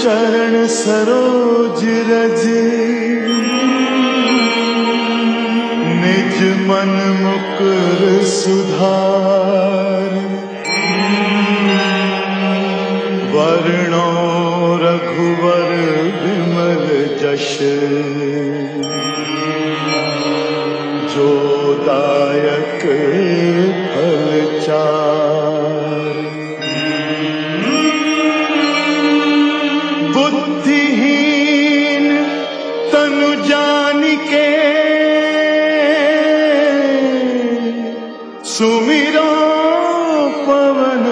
चरण सरोज रज निज मन मुकुर सुधार वर्णो रघुवर विमल जश जो दायक फल चार बुद्धिहीन तनु जानिके सुमिरो पवन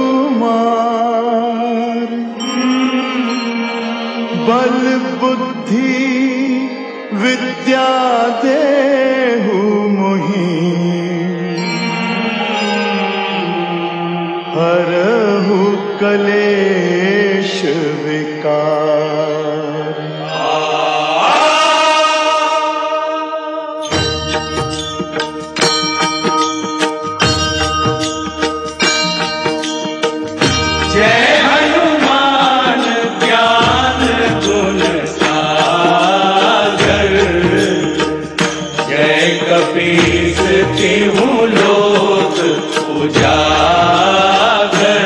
कुमार बल बुद्धि विद्या देहु मोहि हरहु कलेश विकार। जय हनुमान ज्ञान गुण सागर जय कपीस तिहु लोक उजागर।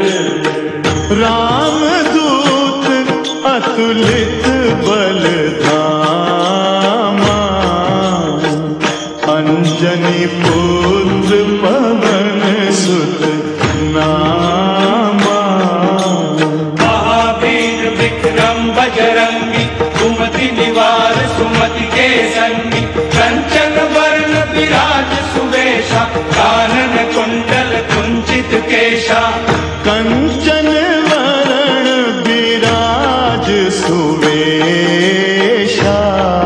रामदूत अतुलित बल धामा अंजनी पुत्र पवन सुत नामा। महावीर विक्रम बजरंगी सुमति निवार सुमति के संगी कंचन वर्ण विराज सुवेशा कानन कुंडल कुंचित केशा। कंचन वरण विराज सुवेशा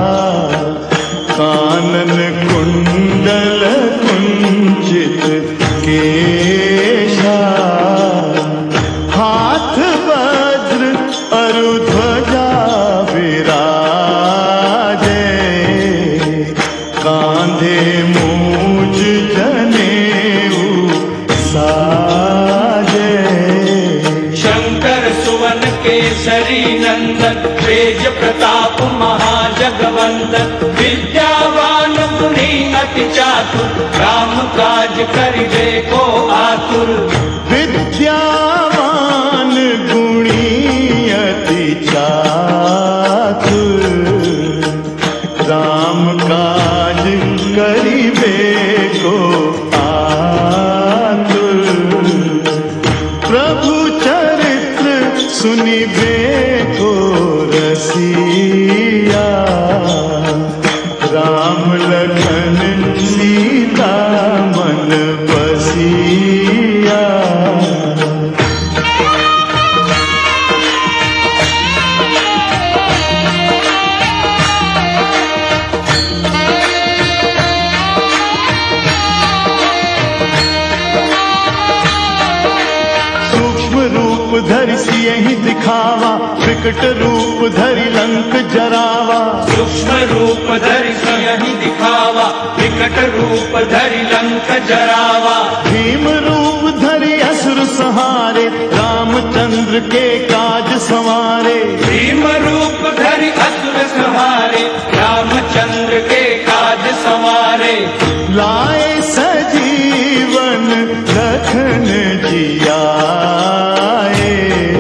कानन कुंडल कुंचित केशा। हाथ वज्र अरु ध्वजा विराजे कांधे मूज जनेऊ साजे। शंकर सुवन केसरी नंदन तेज प्रताप महाजगवंदन विद्यावान गुणी अति चातुर राम काज करिबे को आतुर। विद्यावान गुणी अति चातुर राम काज करिबे को आतुर। प्रभु चरित्र सुनिबे को रसिया राम लखन सीता मन बसिया। धरि सियहि दिखावा विकट रूप धरि लंक जरावा। सूक्ष्म रूप धरि सियहि दिखावा विकट रूप धरि लंक जरावा। भीम रूप धरि असुर संहारे रामचंद्र के काज संवारे। भीम रूप धरि असुर संहारे रामचंद्र के काज संवारे। लाए सजीवन लखन जियाए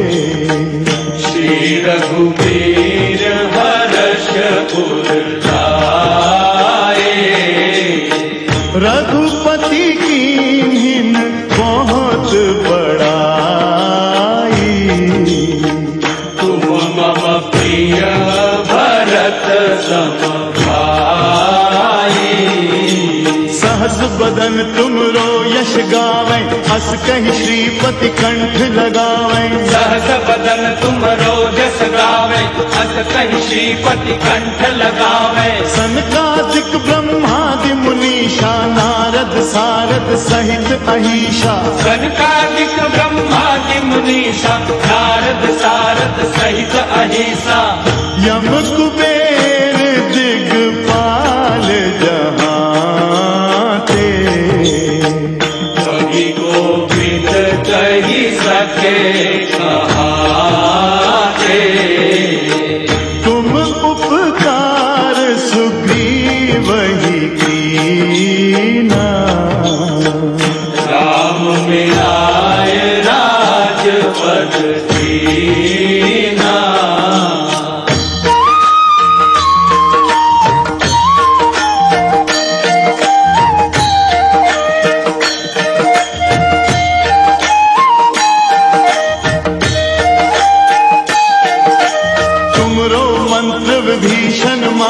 रघुबीर हर्ष उर लाए। रघुपति कीन्हिन बहुत बड़ाई तुम मम प्रिय भरत सम भाई। सहस बदन तुमरो यश गावें अस कहि श्रीपति कंठ लगावें। सहस बदन तुमरो यश गावे अस कहि श्रीपति कंठ लगावे। सनकादिक ब्रह्मादि मुनीषा नारद सारद सहित अहीशा। सनकादिक ब्रह्मादि मुनीषा नारद सारद सहित अहीसा। यम कुबेर दिगपाल जहाँ ते कवि गोविंद कही सके कहाते।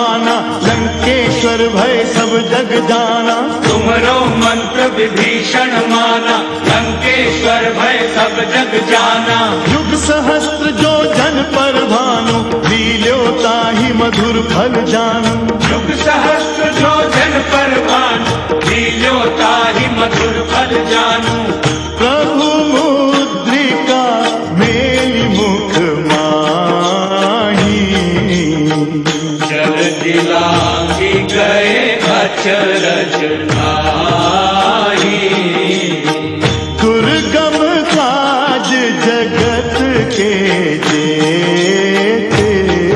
माना, लंकेश्वर भय सब जग जाना। तुम्हारो मंत्र विभीषण माना, लंकेश्वर भय सब जग जाना। युग सहस्त्र जो जन पर भानु, लील्यो ताहि मधुर फल जानू। युग सहस्त्र जो जन पर भानु, लील्यो ताहि मधुर फल जानू। प्रभु मुद्रिका मेलि मुख माही, जल दिलांगी गए अचरज नाही। दुर्गम काज जगत के जेते,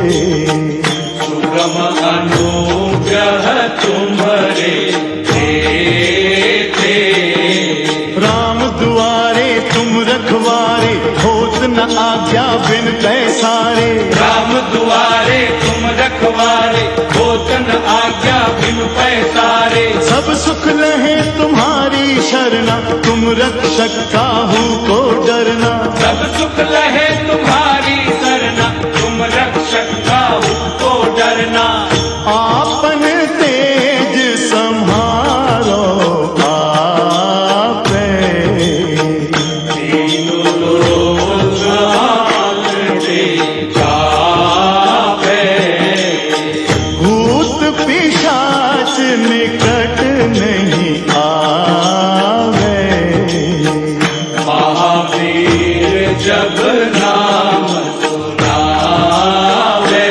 सुगम अनुग्रह तुम्हारे देते। राम दुआरे तुम रखवारे, होत न आज्ञा बिन पैसारे। राम दुआरे तुम रखवारे, होत न आज्ञा बिन पैसारे। सब सुख लहे तुम्हारी शरणा, तुम रक्षक काहू को डरना। सब सुख लहे तुम्हारी शरणा, तुम रक्षक काहू को डरना। आपन तेज सम्हारो आपे, तीनों लोक आंकड़े जापे। भूत पिशाच निकट नहीं आवे, महावीर जब नाम सुनावे।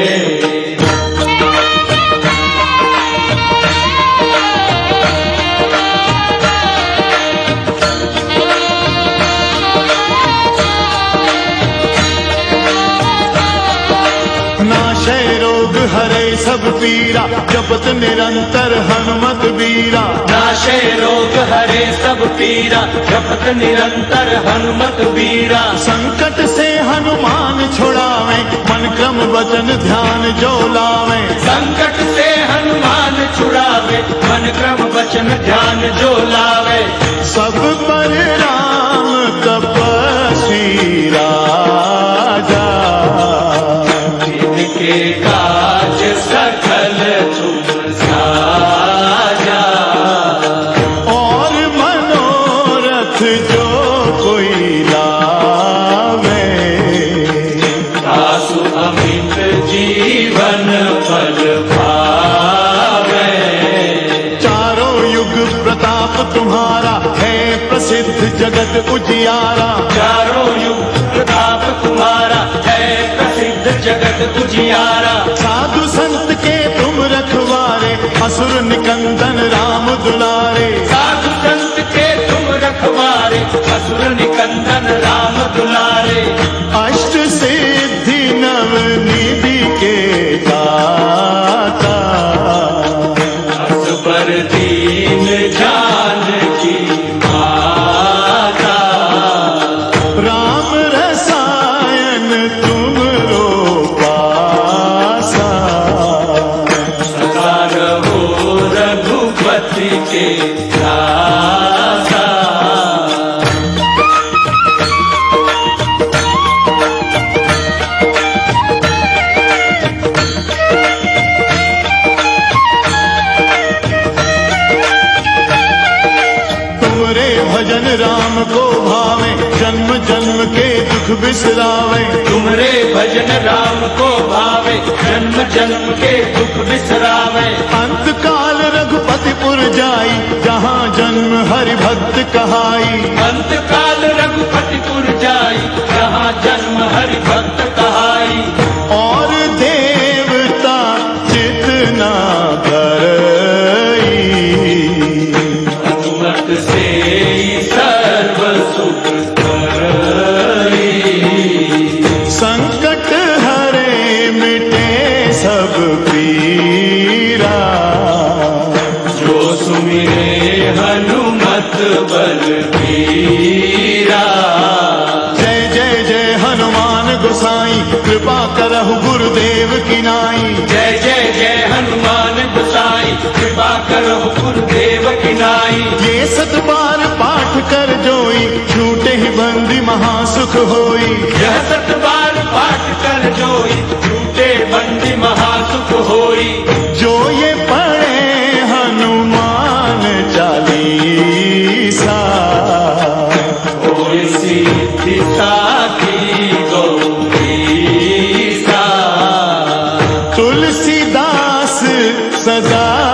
नाशय रोग हरे सब पीरा, जपत निरंतर हनुमत बीरा। नाशे रोग हरे सब पीरा, जपत निरंतर हनुमत बीरा। संकट से हनुमान छुड़ावे, मन क्रम वचन ध्यान जो लावे। संकट से हनुमान छुड़ावे, मन क्रम वचन ध्यान जो लावे। सब पर राम तपस्वी राजा, जिनके काज सकल तुम साजा। और मनोरथ जो कोई लावे, दासु अमित जीवन फल पावे। चारों युग प्रताप तुम्हारा, है प्रसिद्ध जगत उजियारा। चारों युग प्रताप तुम्हारा, है प्रसिद्ध जगत उजियारा। साधु संत के तुम रखवारे, असुर निकंदन राम दुलारे। साधु संत के तुम रखवारे, असुर निकंदन राम दुलारे। अष्ट सिद्धि नव निधि के दाता, असबर दीन जानकी माता। राम रसायन तुमरो पासा, सदा रहो रघुपति के दासा। तुमरे भजन राम को भावे, जन्म जन्म के दुख बिसरावे। तुमरे भजन राम को भावे, जन्म जन्म के दुख बिसरावे। अंत काल रघुपतिपुर जाई, जहाँ जन्म हरि भक्त कहाई। अंत काल रघुपतिपुर जाई, जहाँ जन्म हरि भक्त कहाई। और देवता जितना करई, हनुमत से सर्व सुख करई। संकट हरे मिटे सब पीरा, जो सुमिरे हनुमत बलबीरा। जय जय जय हनुमान गोसाई, कृपा करहु गुरुदेव की नाई। जय जय जय हनुमान गोसाई, कृपा करो गुरुदेव की नाई। ये सत बार पाठ कर जोई, छूटे ही बंदी महासुख होई। यह सत बार पाठ कर जोई, झूठे बंदी महासुख होई। जो ये पढ़े हनुमान चालीसा, होई सिद्धि साखी गौरीसा। तुलसीदास सदा